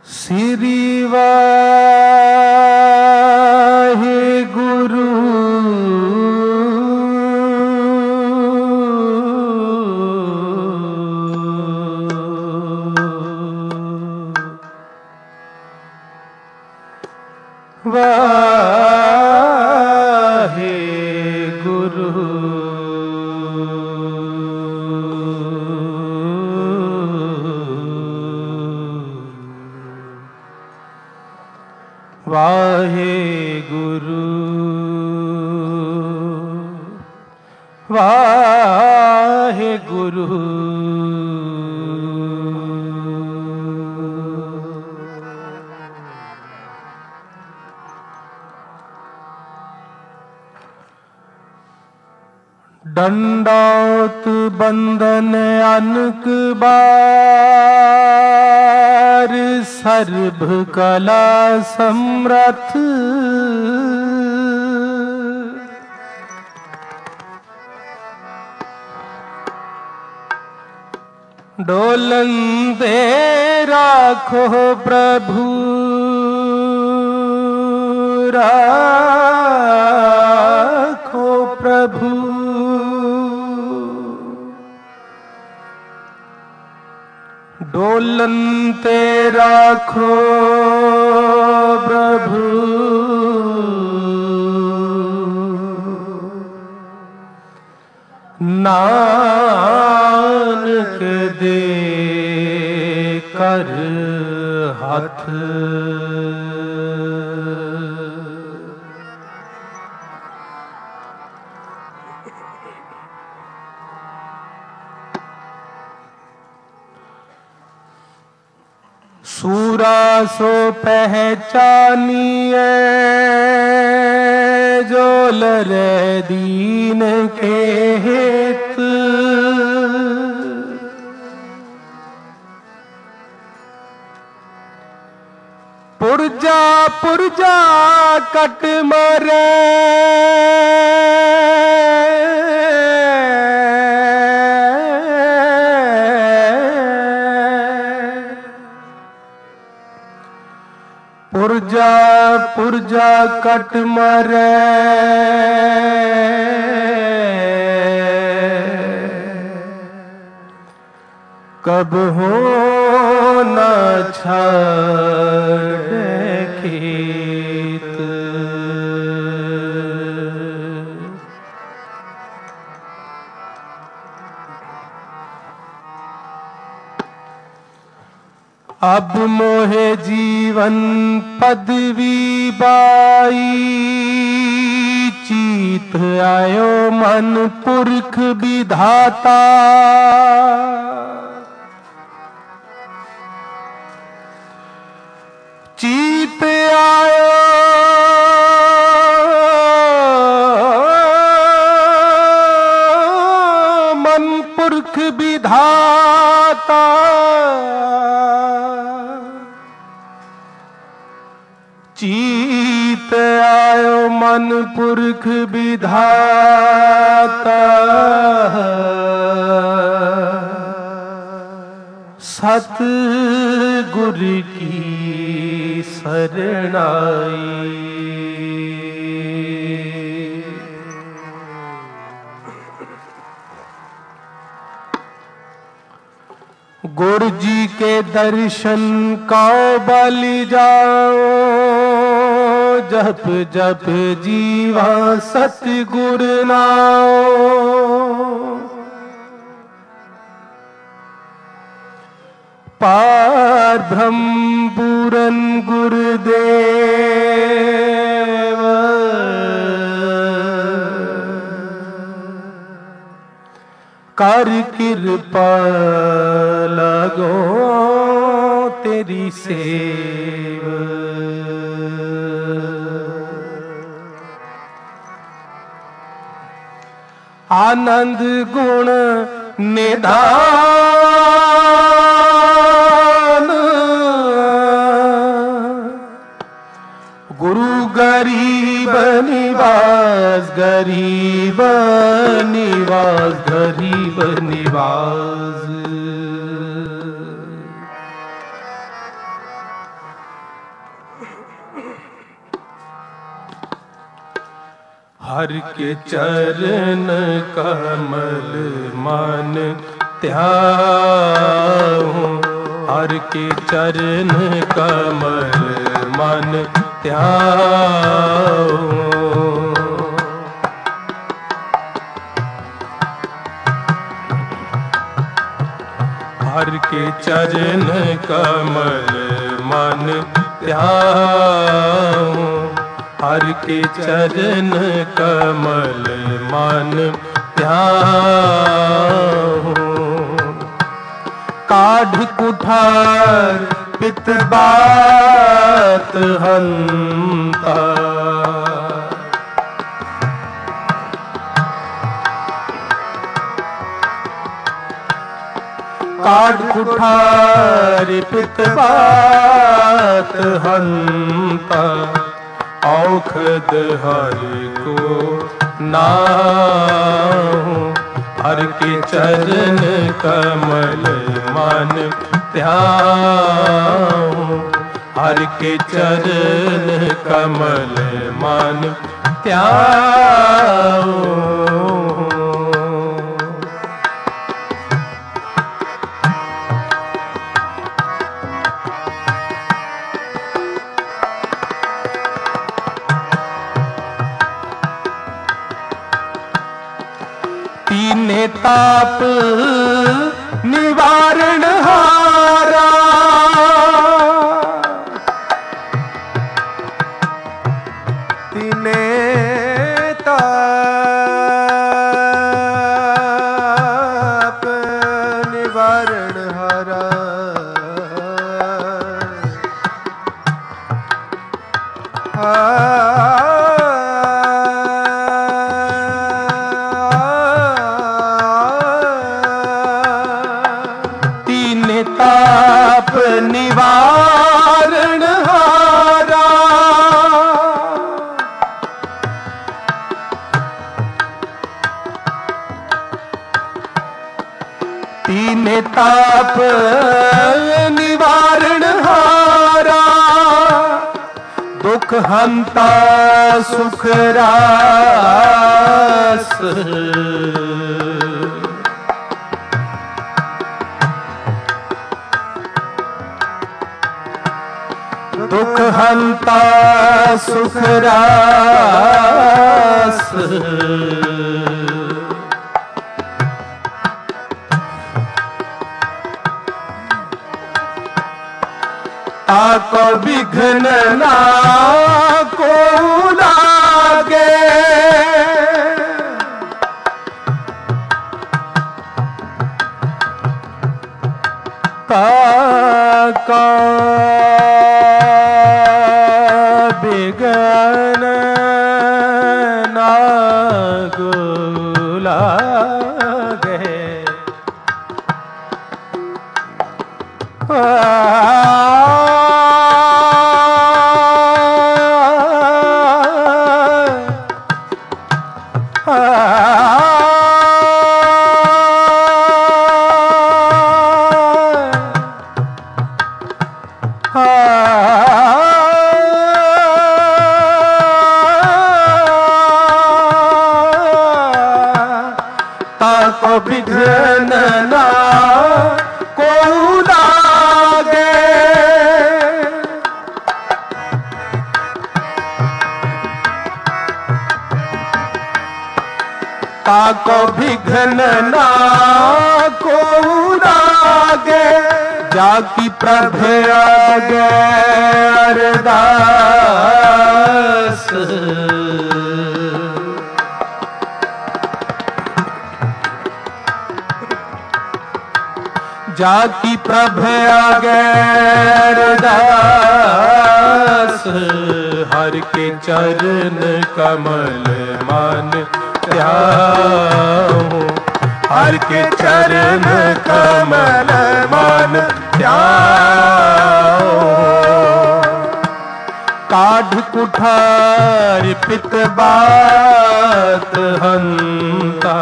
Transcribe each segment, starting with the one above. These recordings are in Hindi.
श्री वाहिगुरु वाहिगुरु वाहिगुरु वाहिगुरु दंडौत बंदन अनक बार सर्व कला समर्थ डोलन दे राखो प्रभु राखो प्रभु डोलन ते राखो प्रभु नानक दे कर हाथ सूरा सो पहचानिए जो लरे दीन के हित पुरजा पुरजा कट मरे पुरजा पुरजा कट मरे कब हो न छाड़े खेत अब मोहे जीवन पदवी बाई चीत आयो मन पुरख विधाता चीत आयो मन पुरख विधाता चीत आयो मन पुरख विधाता सतगुर की शरणाई गुरु जी के दर्शन का बलि जाओ जप जप जीवा सतगुर नाओ पार ब्रह्म पूरन गुरुदेव कर कृपा लगो तेरी सेव आनंद गुण निधान गुरु गरीब निवास गरीब निवास गरीब निवास हर के चरण कमल मन ध्याऊं, हर के चरण कमल मन ध्याऊं। हर के चरण कमल मन ध्याऊं, हर के चरण कमल मन ध्याऊं। काढ़ कुठार पित बात हंता, काढ़ कुठार पित बात हंता, औखद हर को नाहूं, हर के चरण कमल मन ध्याऊं, हर के चरण कमल मन ध्याऊं। तीने ताप निवारण हारा, तीने ताप निवारण हारा, ताप निवारण हारा, तीने ताप निवारण हारा, दुख हंता सुख रास, दुख हंता सुख रास, ताको विघ्न ना को लागे, ताको विघ्न ना को लागे, ताको विघ्न ना को लागे, ताको विघ्न ना को लागे, जाकी प्रभु आगे अरदास, जाकी प्रभु आगे अरदास, हर के चरण कमल मन ध्याऊं, हर के चरण कमल मन ध्याऊं। काढ़ कुठार पित बात हंता,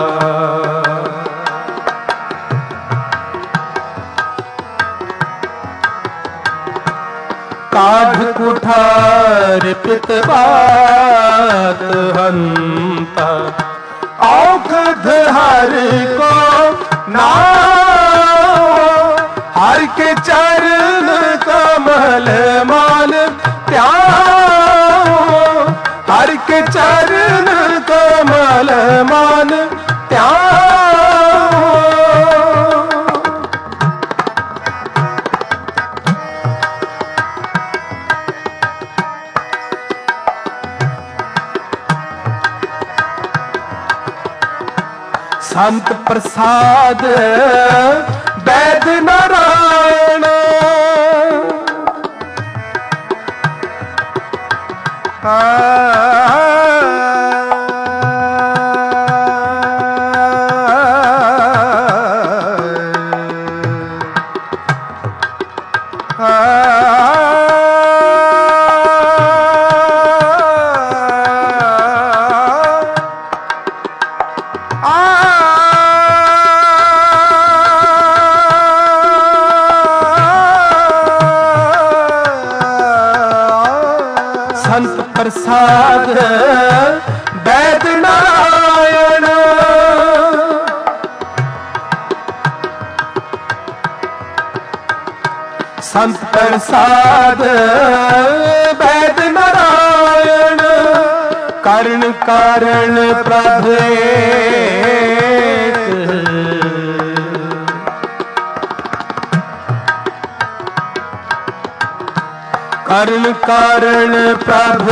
काढ़ कुठार पितबात हंता औखद हर को नाम हर के चरण कमल मान त्याग हर के चरण कमल मान त्याग संत प्रसाद वैद नारायण संत प्रसाद वैद नारायण संत प्रसाद वैद नारायण कर्ण कारण प्रभु कर्ण कारण प्रभु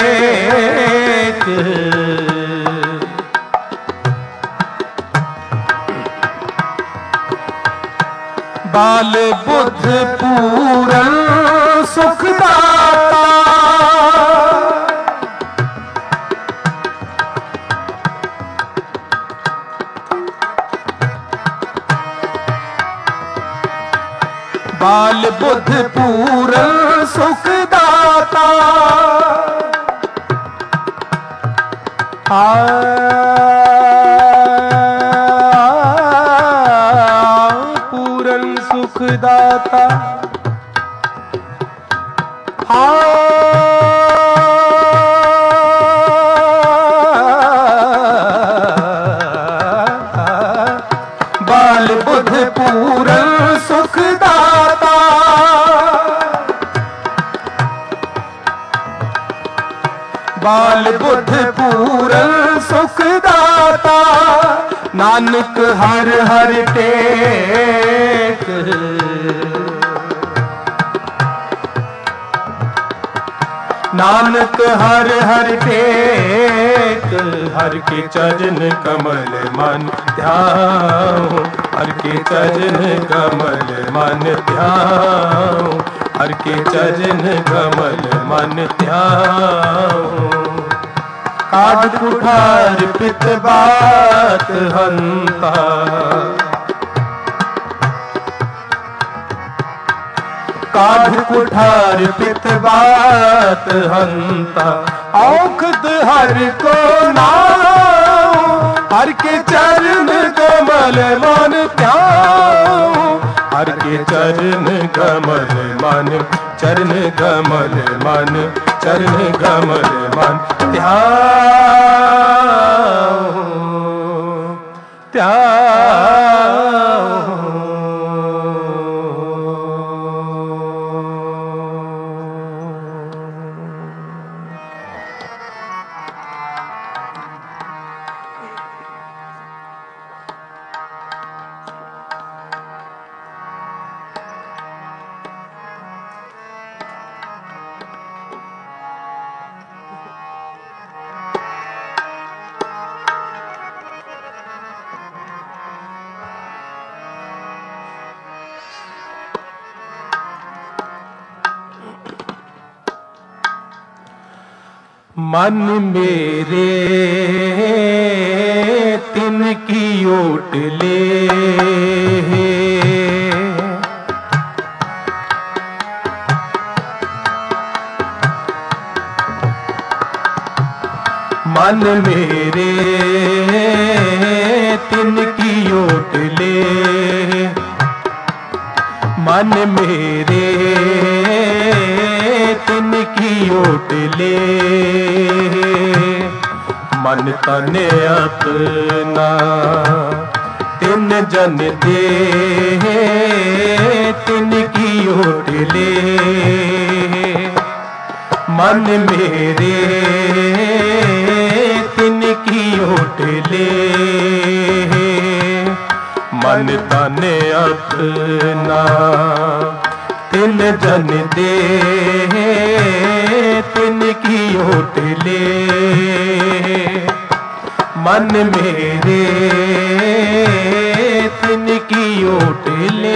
बाल बुद्ध पूरन सुखदाता बाल बुद्ध पूरन सुखदाता पूरन सुखदाता बाल बुद्ध पूरन सुखदाता बाल बुद्ध पूरन सुखदाता नानक हर हर टेक नानक हर हर टेक हर के चरण कमल मन ध्यान हर के चरण कमल मन ध्यान हर के चरण कमल मन ध्यान काढ़ कुठार पितबात हंता काढ़ कुठार पितबात हंता औखद हर को नाम हर के चरण कमल मन त्याग हर के चरण कमल मन चरण कमल मन चरण कमल मन मन मेरे तिनकी ओट ले मन मेरे तिनकी ओट ले मन मेरे ले, मन तन अपना तिन जन दे, तिनकी ओट ले। मन मेरे तिनकी ओट ले, मन तन अपना तिन जन दे, तिनकी ओट ले। मन मेरे तिनकी ओट ले।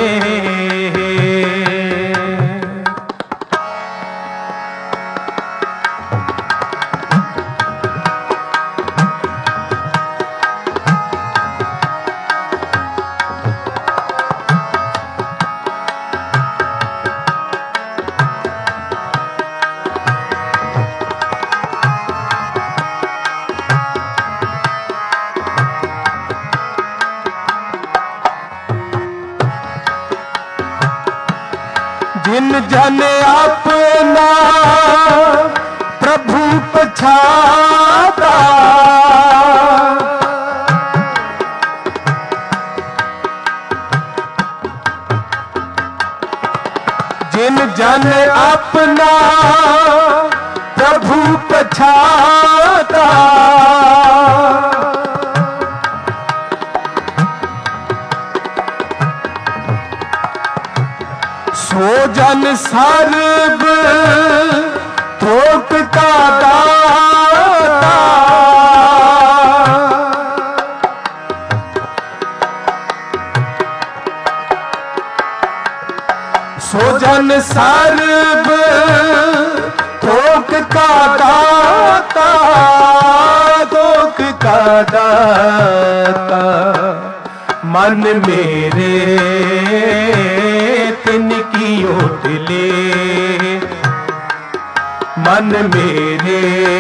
जिन जन अपना प्रभु पछाता, जिन जन अपना प्रभु पछाता, सो जन सर्ब थोक का दाता, सो जन सर्ब थोक का दाता, थोक का दाता। मन मेरे तिनकी ओट ले, मन मेरे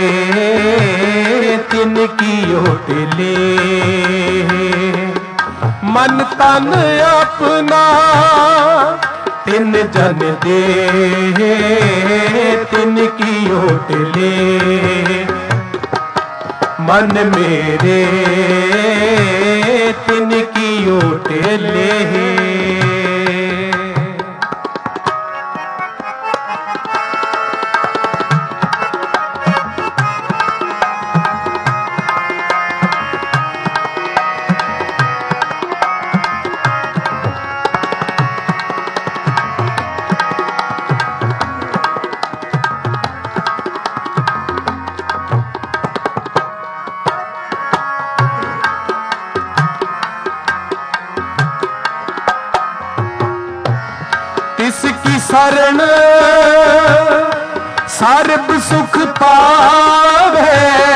तिनकी ओट ले। मन तन अपना तिन जन दे, तिनकी ओट ले। मन मेरे तिनकी ओट ले। तिसकी शरण सर्ब सुख पावे,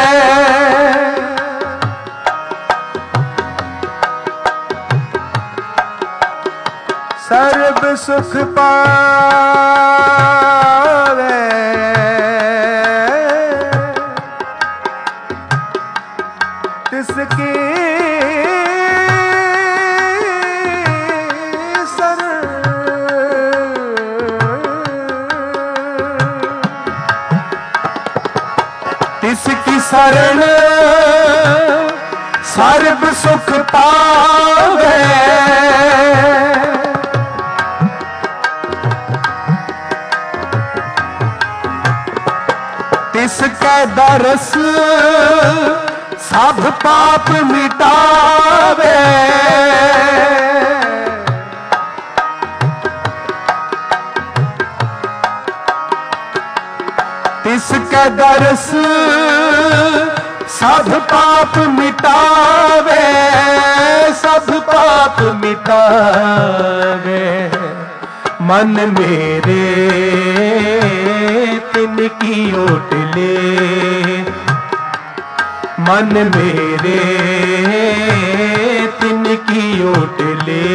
सर्ब सुख पावे। तिसकी तिसकी शरण सर्ब सुख पावे, तिसके दरस सब पाप मिटावे। तिसके दरस सब पाप मिटावे, सब पाप मिटावे। मन मेरे तिनकी ओट ले, मन मेरे तिनकी ओट ले।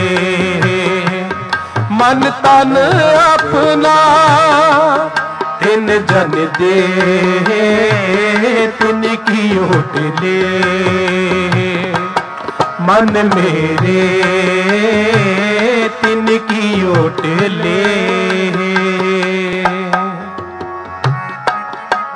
मन तन अपना तिन जन दे, तिनकी ओट ले। मन मेरे तिनकी ओट ले।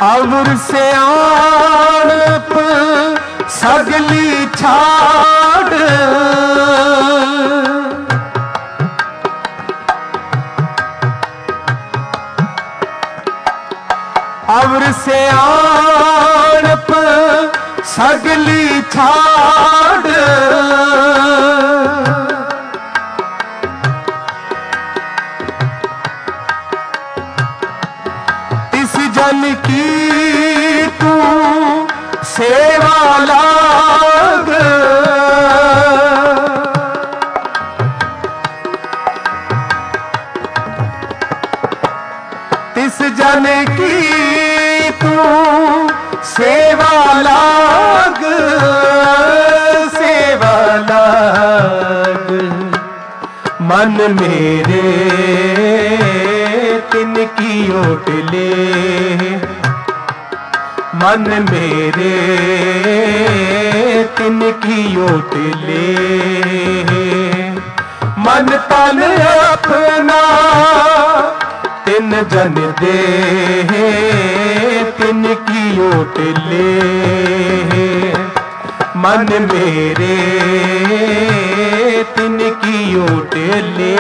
अवर से आणप सगली छाड़, अवर से आणप सगली छाड़, तिस जन की तू सेवा लाग, तिस जन की तू सेवा लाग, सेवा लाग। मन मेरे तिनकी ओट ले, मन मेरे तिनकी ओट ले। मन तन अपना तिन जन दे, तिनकी ओट ले। मन मेरे तिनकी ओट ले।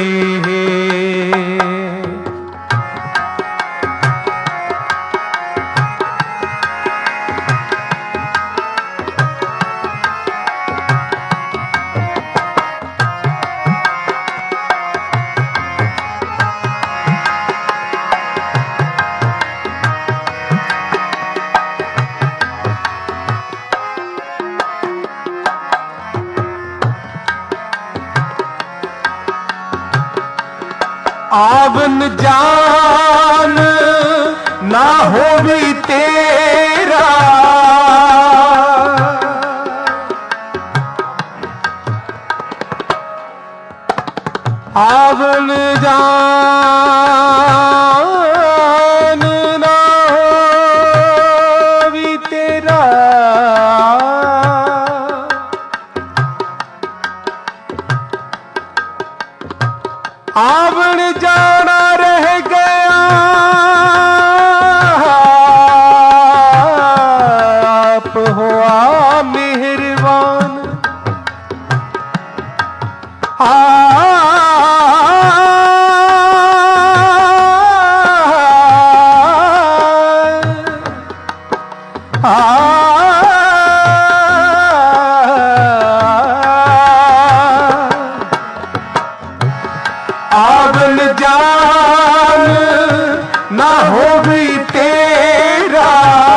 आवन जान ना होवी तेरा, आवन जान ना होवी तेरा। आवन जाना रह गया आप हुआ मेहरबान। आवन जान ना हो भी तेरा,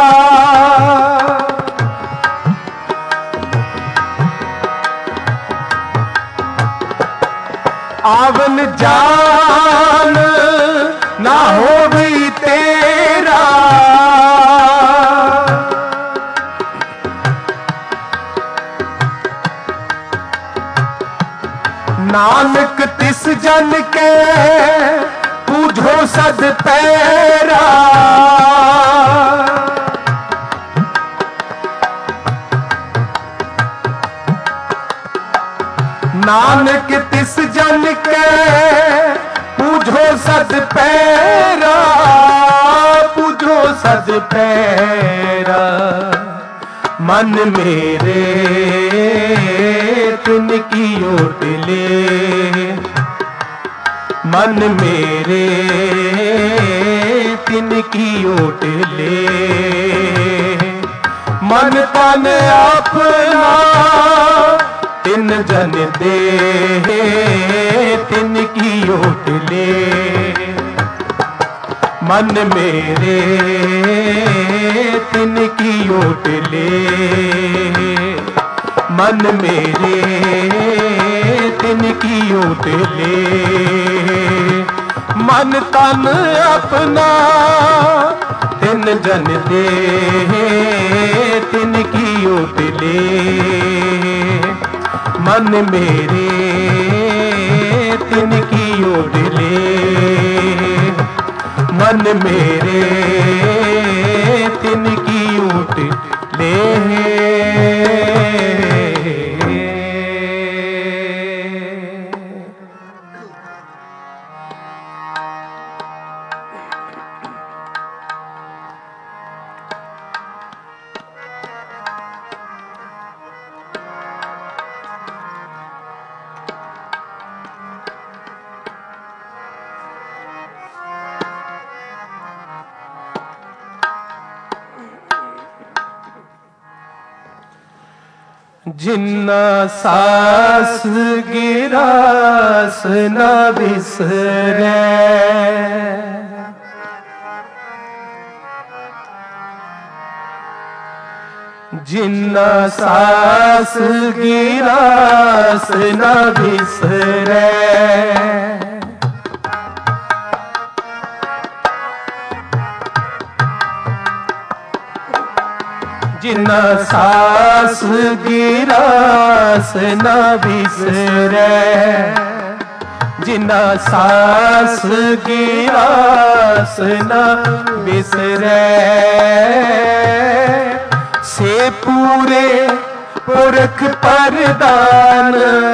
आवन जान ना हो भी तेरा। नानक तिस जन के पूजो सद पैरा, नानक तिस जन के पूजो सद पैरा, पूजो सद पैरा। मन मेरे तिनकी ओट ले, मन मेरे तिनकी ओट ले। मन तन अपना तिन जन दे, तिनकी ओट ले। मन मेरे तिनकी ओट ले, मन मेरे तिनकी ओट ले। मन तन अपना तिन जन दे, तिनकी ओट ले। मन मेरे तिनकी ओट ले, मन मेरे तिनकी ओट ले। जिन्ना सास गिरास न बिसरे, जिन्ना सास गिरास न बिसरे, जिन्ना सास गिरास न बिसरे, जिन्ना सास गिरास न बिसरे, से पूरे पुरख परदान,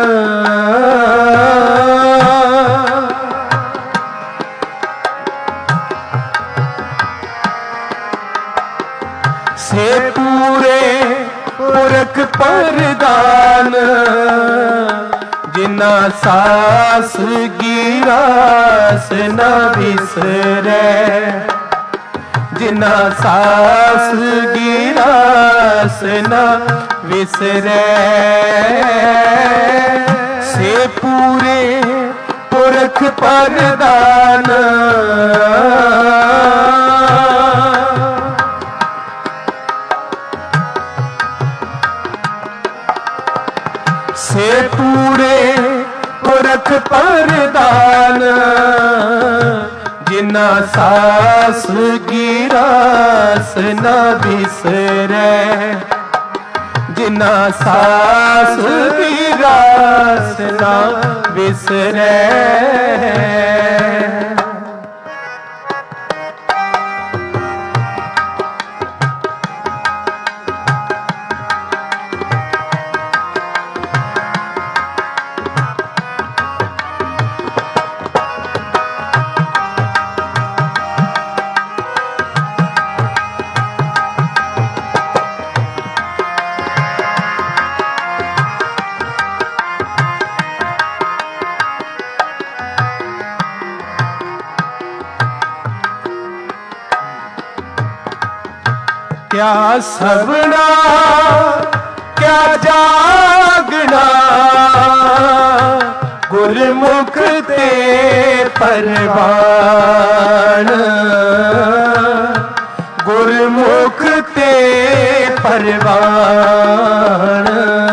से पूरे पुरख परदान, जिन्ना सास गिरास न बिसरे, जिन्ना सास गिरास न बिसरे, से पूरे पुरख परदान, से पूरे पुरख परदान, जिन्ना सास गिरास न बिसरे, जिन्ना सास गिरास न बिसरे, क्या सबना क्या जागना, गुरमुख ते परवान, गुरमुख ते परवान,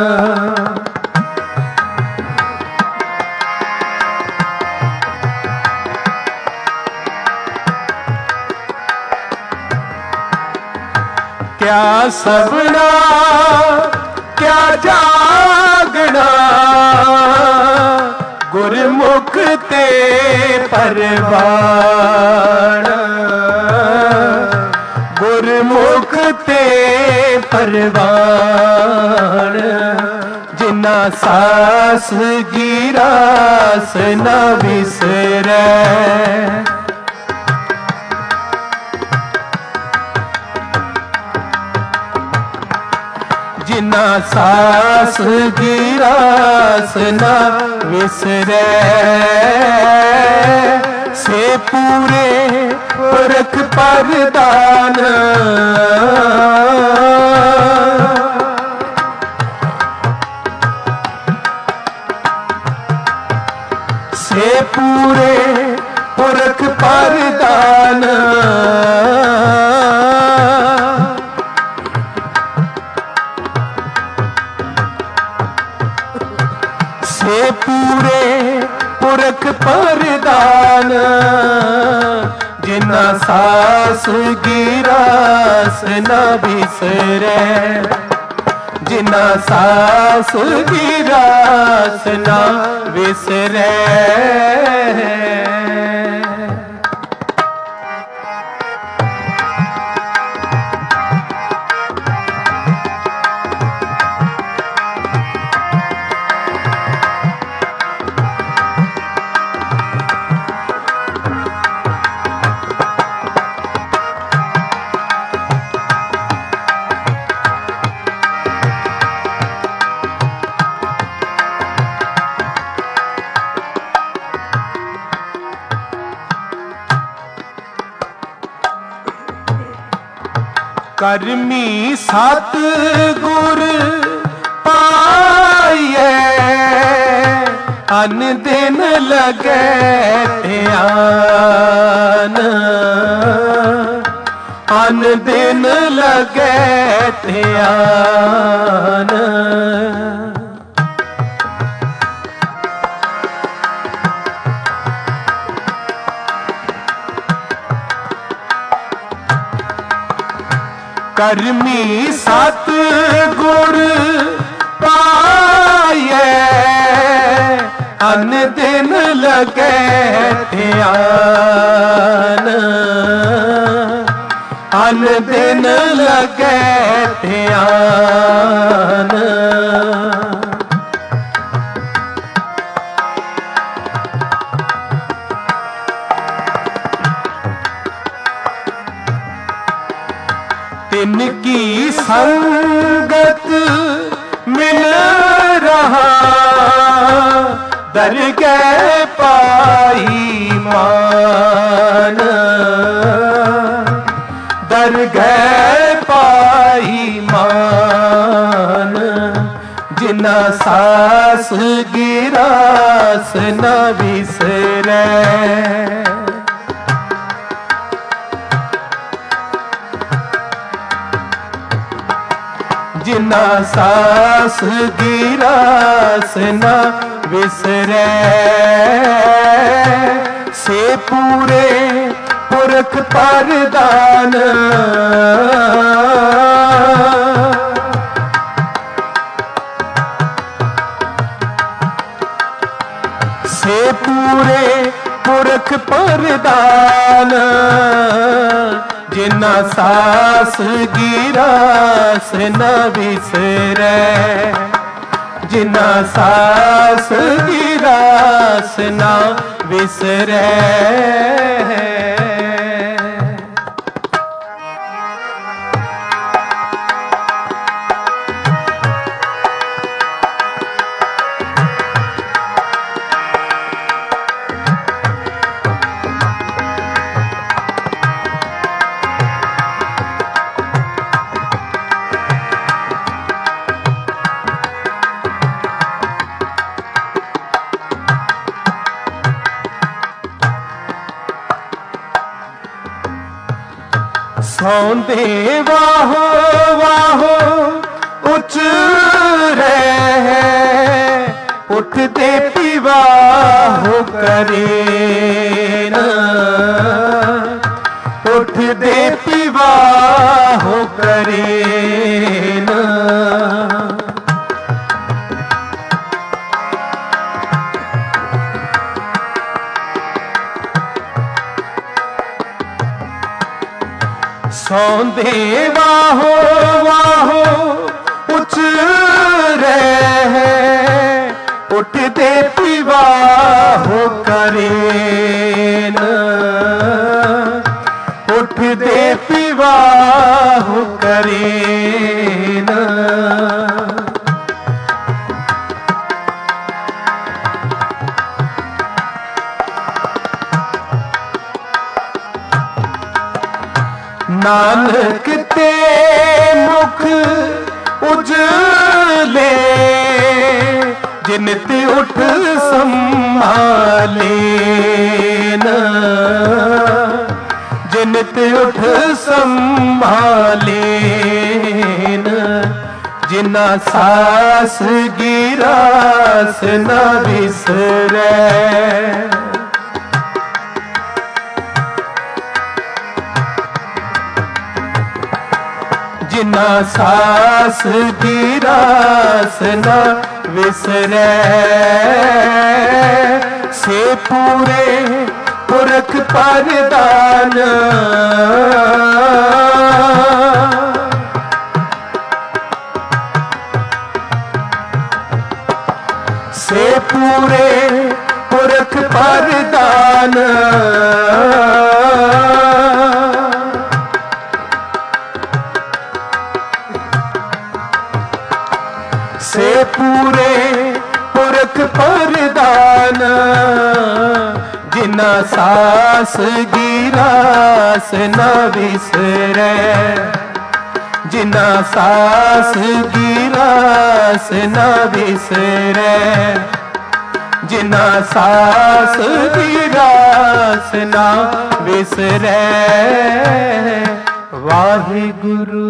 क्या सबना क्या जागना, गुरमुख ते परवान, गुरमुख ते परवान, जिन्ना सास गिरास न बिसरे, जिन्ना सास गिरास न बिसरे, से पूरे पुरख परदान, से पूरे पुरख परदान, से पूरे पुरख परदान, जिन्ना सास गिरास न बिसरे, जिन्ना सास गिरास न बिसरे, करमी सतगुर पाइए अन दिन लगे ध्यान, अन दिन लगे ध्यान। कर्मी सत गुण पाए अन दिन लगे ध्यान, अन दिन लगे ध्यान। तिनकी संगत मिल रहा दरगह पाई मान, दरगह पाई मान। जिना सास गिरास न बिसरे, जिना सास गिरास न विसरे। से पूरे पुरख परदान, से पूरे पुरख परदान। जिना सास गिरास न बिसरे, जिना सास गिरास न बिसरे। सौंदे वाहो वाहो उच रहे, उठते पिवाहो करे न, उठते पिवाहो करे न। सौंदे वाहो वाहो उच रहे, उठते पिवाहो करे न, उठते पिवाहो करे न। नानक ते मुख उजले, जिनते उठ संभाले न, जिनते उठ संभाले न। जिना सास गिरास न बिसरे, जिना सास गिरास न विसरे। से पूरे पुरख परदान, से पूरे पुरख परदान। से पूरे पुरख परदान। जिना सास गिरास न विसरे, जिना सास गिरास न बिसरे, जिना सास गिरास न बिसरे। वाहिगुरु।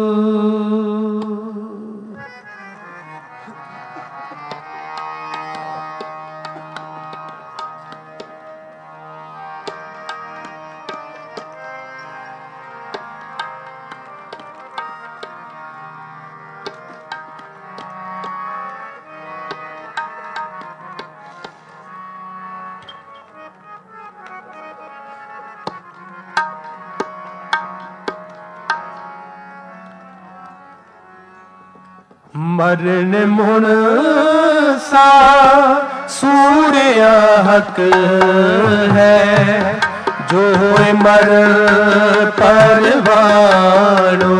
मरण मुण सा सूर्य हक है, जो मर परवानो,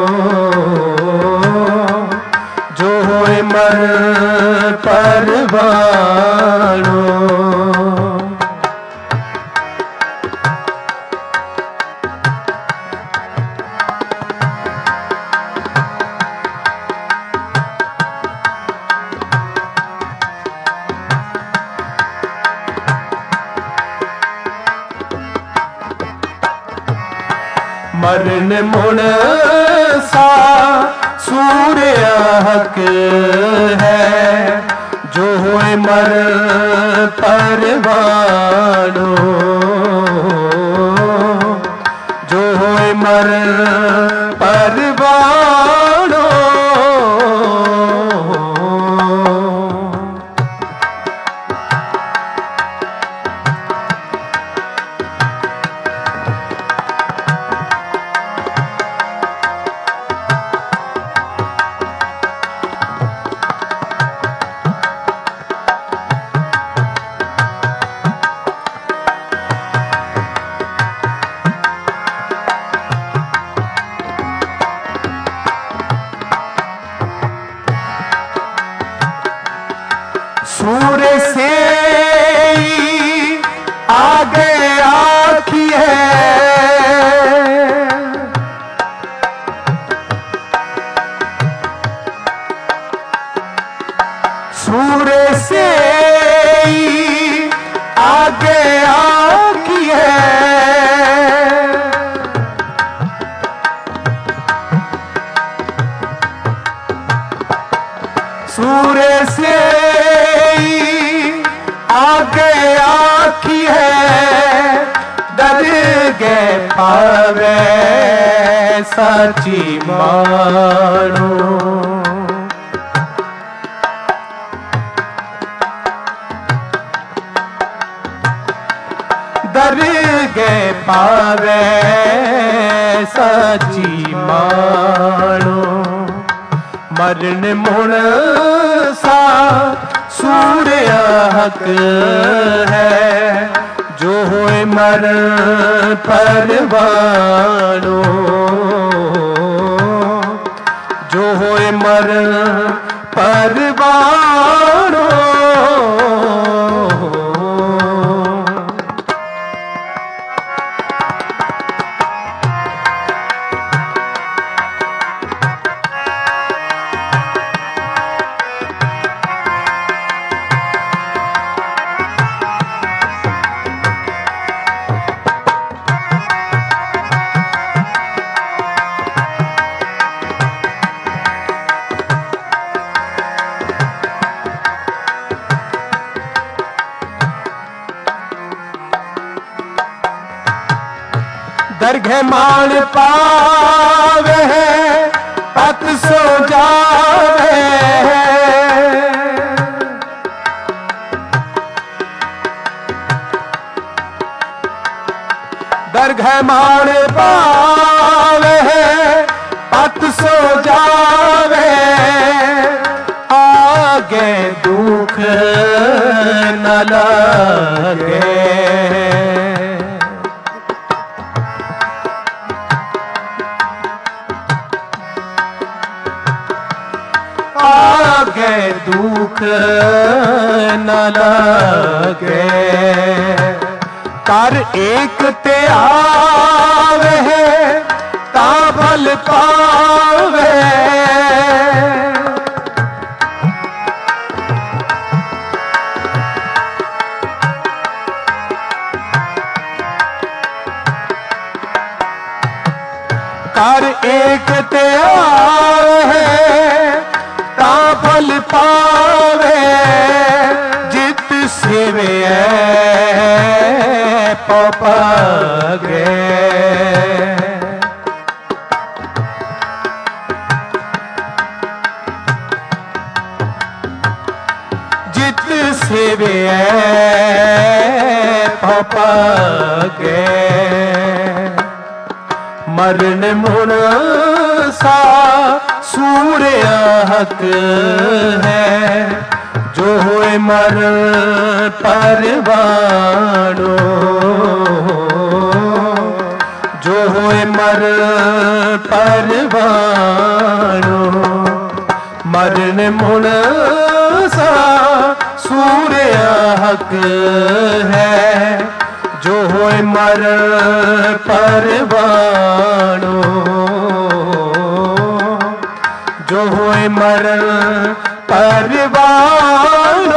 जो मर परवानो। मरण मुण सा सूर्य हक है, जो मर परवानो, जो मर परवानो। सूर्य से आगे आखिए, सूर्य से आगे आखिए, सूर्य से आगे आखी है, डर गए पावे सची मानो। डर गए पावे सची मानो। मरण मुण सा सूर्य हक है, जो मर परवानो, जो मर परवानो। दरघे मान पावे पत सो जावे, दरघे मान पावे पत सो जावे। आगे दुख न लगे, आगे दुख न लगे। कर एक ते आवे ता भल पावे, आवे ता फल पावे जित सेवे पागे। जित सेवे पागे मरण मुण सा सूर्य हक है जो होए मर परवानो। जो होए मर परवानो मरण मुण सा सूर्य हक है जो होए मर परवानो। जो होए मर परवानो।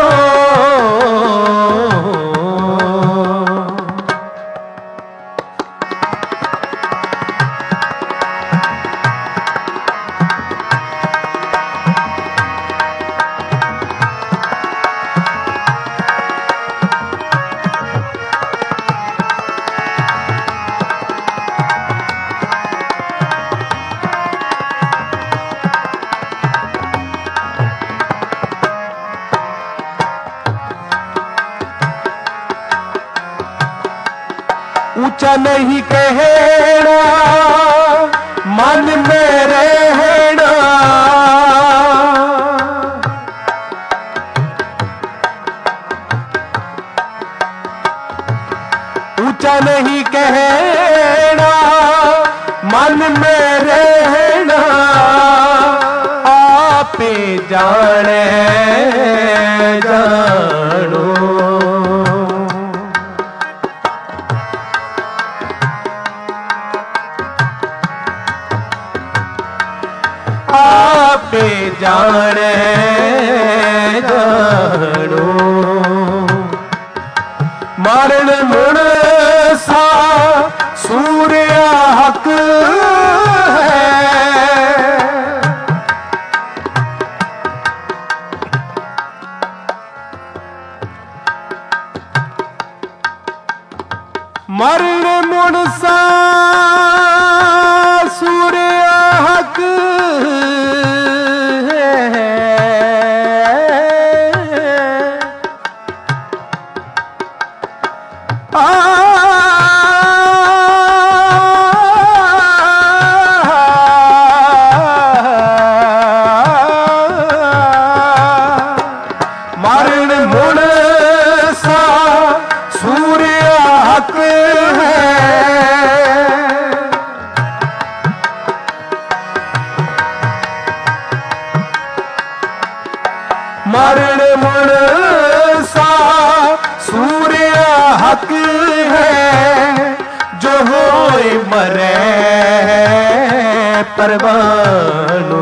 ऊंचा नहीं कहना मन में रहना। ऊंचा नहीं कहना मन में रहना आपे जाने जानो। आपे जाने जानो मरण मुण सा सूर्य हक है। मरण मुण सा सूर्य हक मरण मुण सा सूर्य हक है। मरण मुण सा सूर्य हक है जो होए मरे परवानो।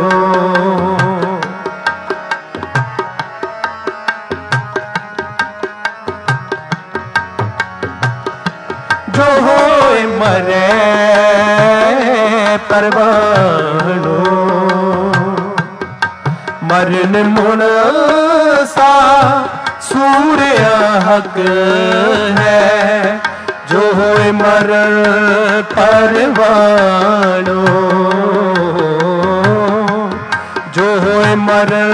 जो होए मरे परवानो मरण मुण सा सूर्य हक है जो होए मरण परवानो। जो होए मरण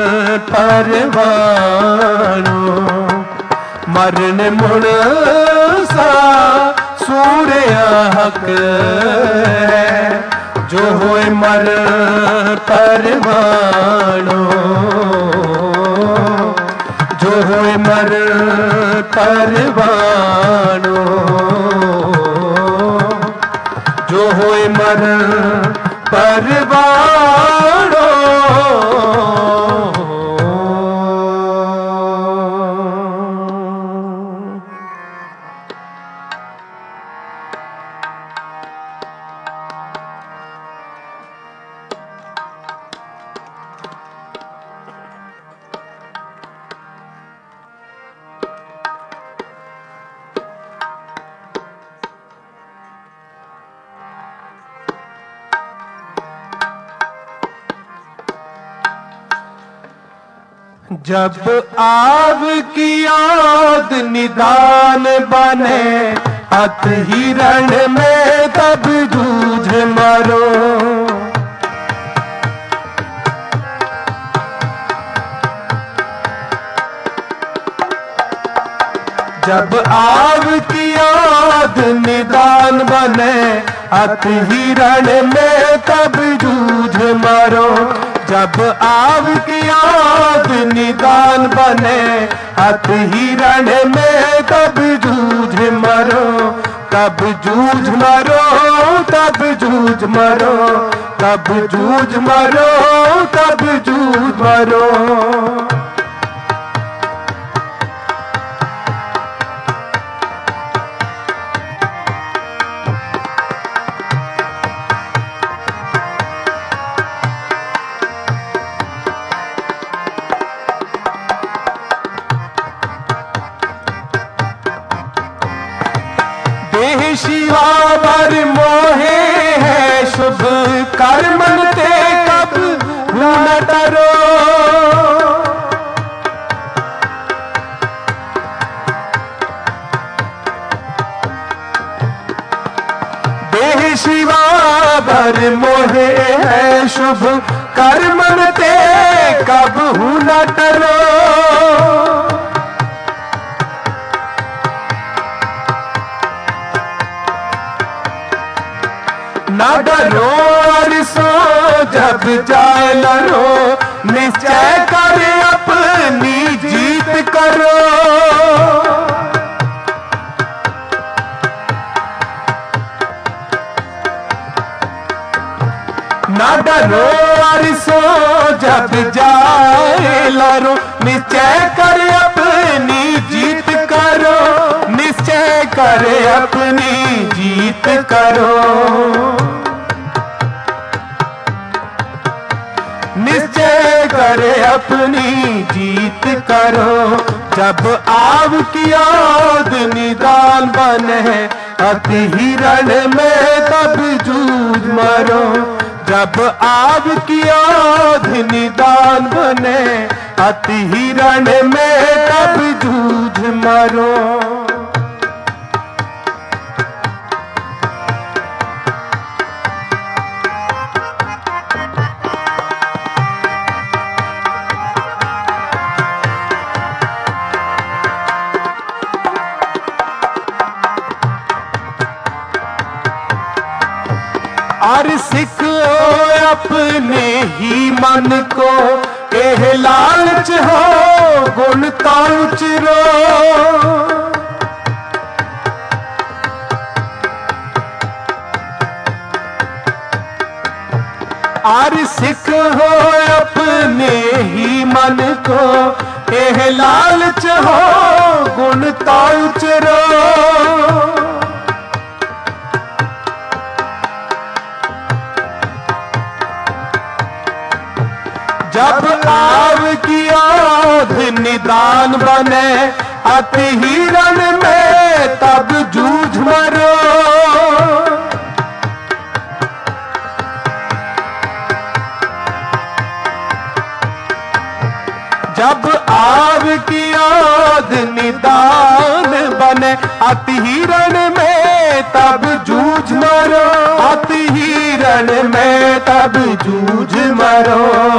परवानो मरण मुण सा सूर्य हक है जो होए मर परवानो। जो होए मर परवानो। जो होए मर परवानो। जब आव की याद निदान बने अत हिरण में तब जूझ मरो। जब आव की याद निदान बने अत हिरण में तब जूझ मरो। जब आव की याद निदान बने अत हिरण में तब जूझ मरो। तब जूझ मरो, तब जूझ मरो, तब जूझ मरो, तब जूझ मरो। शिवावर मोहे है शुभ कर्मन ते कब न डरो। देह शिवावर मोहे है शुभ कर्मन ते कब न डरो। न डरो और सो जब जाए लड़ो, निश्चय कर अपनी जीत करो। न डरो और सो जब जाए लड़ो, निश्चय कर अपनी जीत करो। निश्चय कर अपनी जीत करो। निश्चय करे अपनी जीत करो। जब आव की याद निदान बने अति हिरण में तब जूझ मरो। जब आव की याद निदान बने अति हिरण में तब जूझ मरो। और सिखो अपने ही मन को, एह लालच हो गुण ताउचरो। और सिखो अपने ही मन को, एह लालच हो गुण ताउचरो। जब आव की याद निदान बने अति हिरण में तब जूझ मरो। जब आव की याद निदान बने अति हिरण में तब जूझ मरो। अति हिरण में तब जूझ मरो।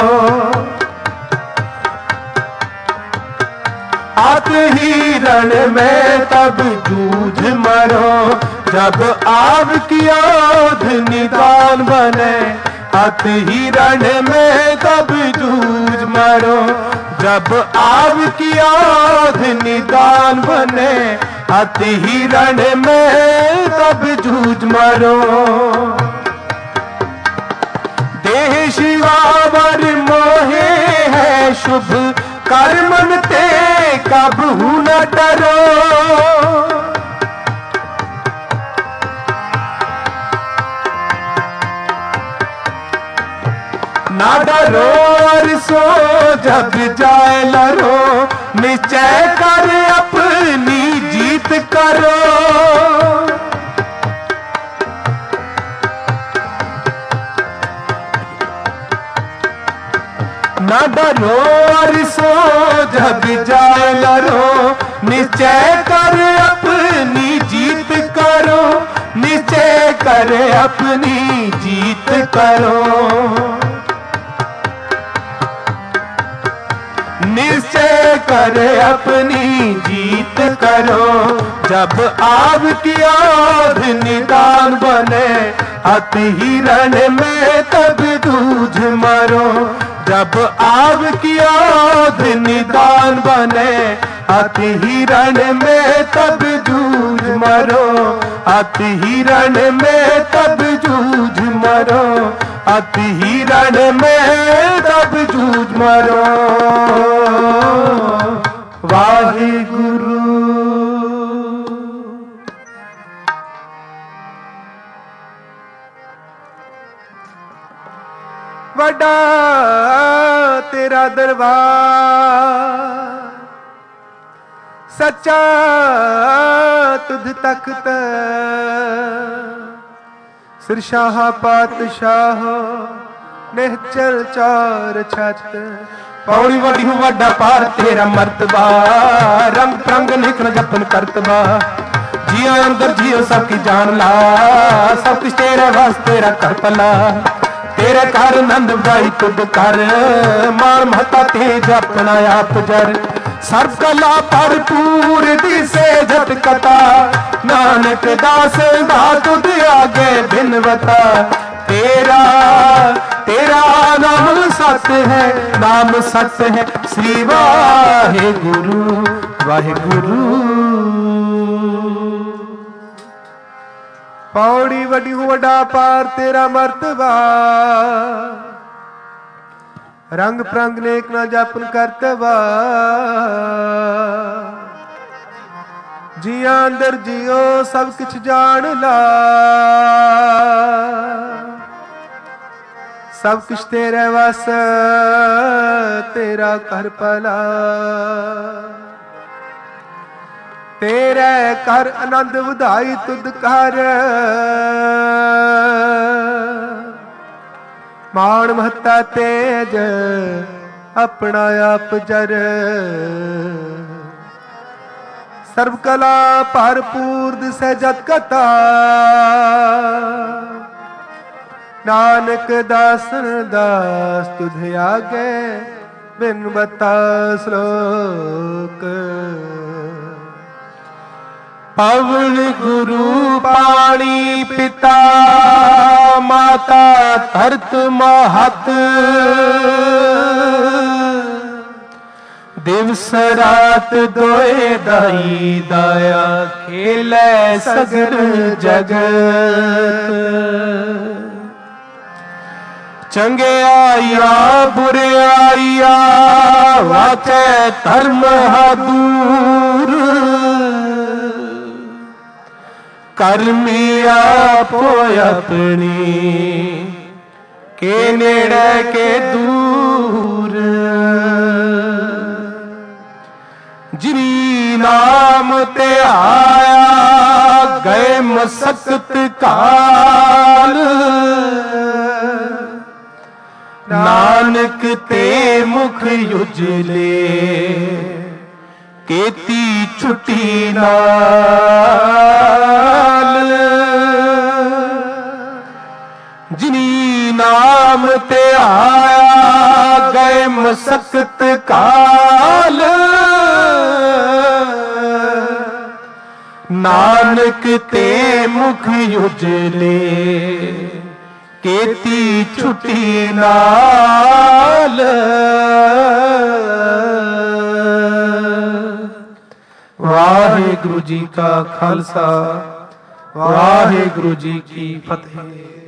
अति हिरण में तब जूझ मरो। जब आव की याद निदान बने अति हिरण में तब जूझ मरो। जब आव की याद निदान बने अति हिरण में तब जूझ मरो। देह शिवावर मोहे है शुभ कर्मन ते कब न डरो। ना डरो और सो जब जाए लड़ो, निश्चय कर अपनी जीत करो। ना डरो और सो जब जाए लरो, निश्चय कर अपनी जीत करो, निश्चय कर अपनी जीत करो, निश्चय कर अपनी जीत करो। जब आपकी आध निदान बने अति हिरण में तब जूझ मरो, जब आपकी आध निदान बने अति हिरण में तब जूझ मरो, अति हिरण में तब जूझ मरो, अति हिरण में तब जूझ मरो। वाहिगुरु। वड्डा तेरा दरबार, सच्चा तुध तख्त, सिरशाह पातशाह निहचल चार छत। पौड़ी वड़ी हूँ वड्डा पार तेरा मर्तबा, रंग प्रंग निखन जपन करतबा, जियो अंदर जियो सबकी जान ला, सब कुछ तेरे वास्ते तेरा कर पला, तेरे कर नंद भाई तुद कर, मान महता तेज अपना आप जर, सर्व कला भरपूर दिसे जत कथा, नानक दास दा तुद आगे बिनवता, तेरा तेरा नाम सत्य है, नाम सत्य है, श्री वाहे गुरु वाहे गुरु। पौड़ी वडी वड्डा पार तेरा मर्तबा, रंग प्रंग नेक ना जपन करतबा, जिया अंदर जियो सब कुछ जान ला, सब कुछ तेरे वस तेरा कर पला, तेरे कर आनंद वधाई तुद कर, मान महता तेज अपना आप जर, सर्व कला भरपूर दिसै जत कथा, नानक दासन दास तुझे आगे बिन बता श्लोक। पवन गुरु पानी पिता माता धरत महत, दिवस रात दोए दाई दाया, खेलै सगर जगत, चंगे आया बुरे आया, वाचे धर्म दूर, कर्मी आपो अपनी के नेड़े के दूर, जिनी नाम ते आया गए मसकत काल, नानक ते मुख उजले केती छुट्टी नाल, जिनी नाम ते आया गए मसकत काल, नानक ते मुख उजले केती छुट्टी नाल। वाहिगुरु जी का खालसा, वाहिगुरु जी की फतेह।